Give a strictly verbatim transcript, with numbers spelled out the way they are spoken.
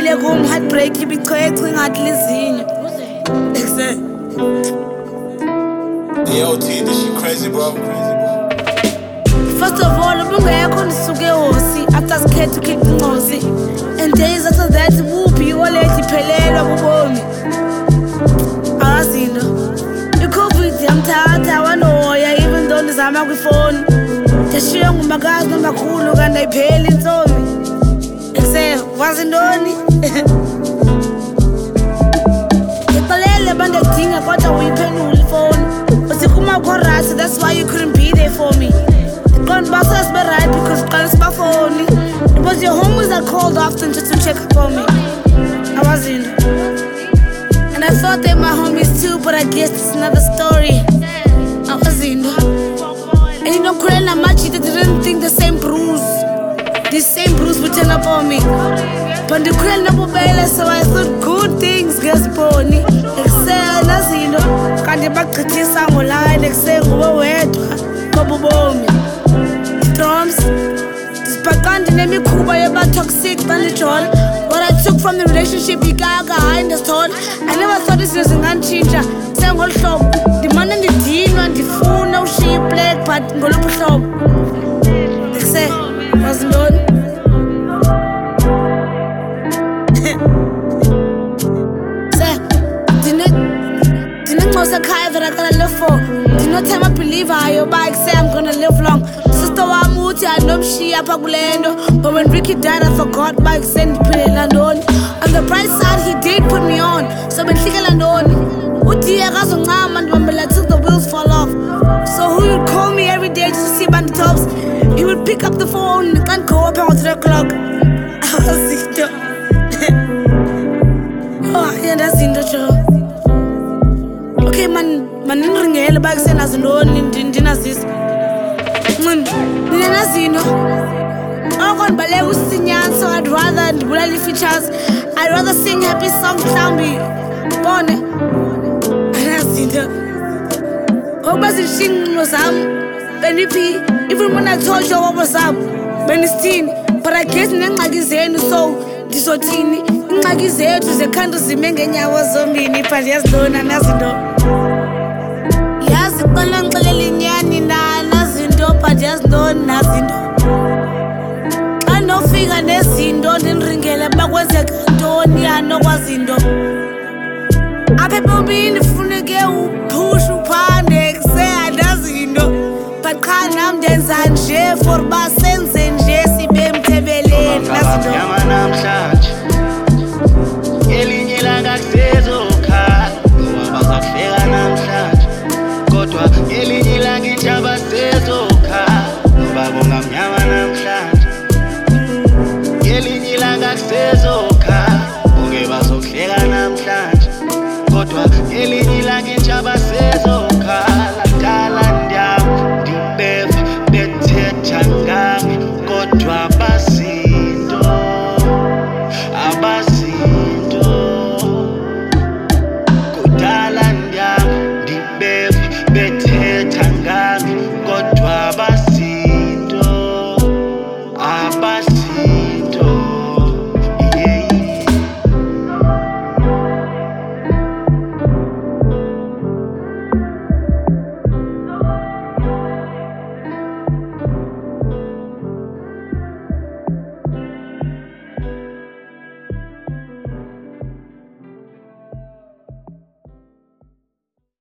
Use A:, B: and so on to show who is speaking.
A: Ngibuyile kum heartbreak ibichwechwe ngathi lizinyo.
B: Yo, T, this shit crazy, bro.
A: First of all, ubungekho nisuke hosi after skhethu khipha inqosi. And days after that wuphi waleti phelelwa bubomi. Azinto. I-COVID yamthatha wanoya even though ndizama kwifoni. Ndashiywa ngumakazi nomakhulu kanti ayipheli intsomi. Ekuse wazi ntoni? Ngixelele bandekudinga kodwa uyiphendula ifoni. Uthi kuma chorus, that's why you couldn't be there for me. Gone bosses be right because guns my phone. It was your homies that called often just to check up on me. I was in. And I thought they my homies too, but I guess it's another story. I was in. And you know, Kurena Machi, they didn't think the same bruise. This same bruise would turn up on me. But the Kurena Bubele, so I thought good things get pony. Excel, as you know, can't you back to this song line, excel, go away. Kobo bomb. Drums, this background name Kuba about toxic banditron. What I took from the relationship, you got behind the stone. I never thought this was an unchanger. Sang all shop, the man and the dean and the fool, no she black, but go look shop. They say, was known. Say, didn't didn't know the kind that I gotta live for. Did not time I believe how your bike say I'm gonna live long. I know she up a glendo, but when Ricky died, I forgot my send Landon. On the bright side, he did put me on. So when Tiga Landon, what the Razongam and Mambela took the wheels fall off. So who would call me every day to see bandit tops? He would pick up the phone, can't go up at three o'clock. I was sick. Oh, yeah, that's in the show. Okay, man, man, ring a bag send as alone in Dinazis. Nina Zino. I'm on ballet with Sinyan, so I'd rather bully features. I'd rather sing happy songs, Sambi. Bonnie. Nina Zino. What was it? Sing was up. Benny P. Even when I told you what was up. Benny Steen. But I guess Nangazane so disotini. Nangazane to the candles in Menganya was on me. But yes, no, Nanazino. Yes, the Colonel but just no nothing. I no figure nesindo ndinringele bakwenze ntoni ano kwazindo. Apha ebomini kufuneke upush uphande kusea nazindo. But cha nam ndenza nje for basenze nje sibe mthebeleni nazindo.